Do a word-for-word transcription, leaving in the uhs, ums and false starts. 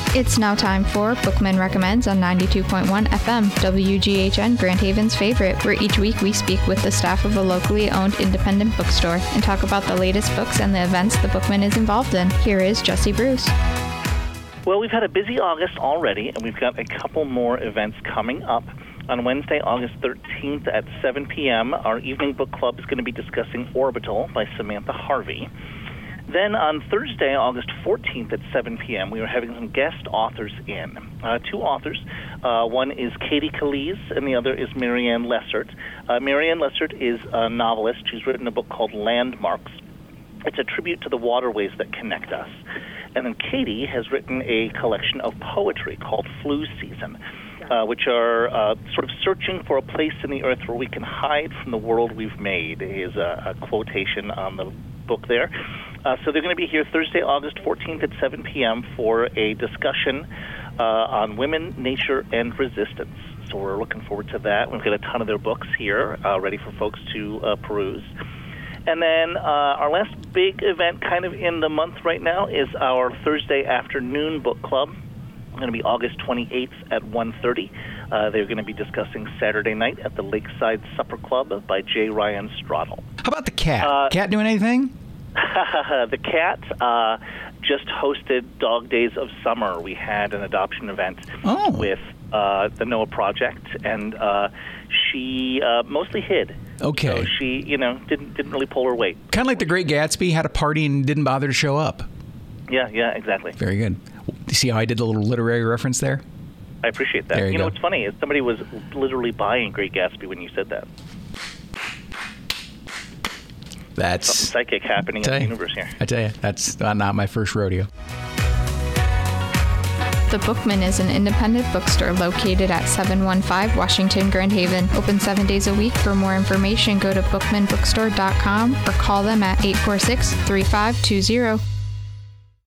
It's now time for Bookman Recommends on ninety-two point one F M, W G H N Grand Haven's favorite, where each week we speak with the staff of a locally owned independent bookstore and talk about the latest books and the events the Bookman is involved in. Here is Jesse Bruce. Well, we've had a busy August already, and we've got a couple more events coming up. On Wednesday, August thirteenth at seven p.m., our evening book club is going to be discussing Orbital by Samantha Harvey. Then on Thursday, August fourteenth at seven p.m., we are having some guest authors in. Uh, two authors. Uh, one is Katie Calise, and the other is Marianne Lessert. Uh, Marianne Lessert is a novelist. She's written a book called Landmarks. It's a tribute to the waterways that connect us. And then Katie has written a collection of poetry called Flu Season, uh, which are uh, sort of searching for a place in the earth where we can hide from the world we've made, is a, a quotation on the book there. Uh, so they're going to be here Thursday, August fourteenth at seven p.m. for a discussion uh, on women, nature, and resistance. So we're looking forward to that. We've got a ton of their books here uh, ready for folks to uh, peruse. And then uh, our last big event kind of in the month right now is our Thursday afternoon book club. It's going to be August twenty-eighth at one thirty. Uh, they're going to be discussing Saturday Night at the Lakeside Supper Club by J. Ryan Straddle. How about the cat? Uh, cat doing anything? The cat uh, just hosted Dog Days of Summer. We had an adoption event oh. with uh, the Noah Project, and uh, she uh, mostly hid. Okay. So she, you know, didn't didn't really pull her weight. Kind of like The Great Gatsby, had a party and didn't bother to show up. Yeah, yeah, exactly. Very good. You see how I did the little literary reference there? I appreciate that. There you you know go. what's funny is somebody was literally buying Great Gatsby when you said that. That's something psychic happening in the universe here. I tell you, that's not my first rodeo. The Bookman is an independent bookstore located at seven one five Washington Grand Haven. Open seven days a week. For more information, go to bookman bookstore dot com or call them at eight four six, three five two zero.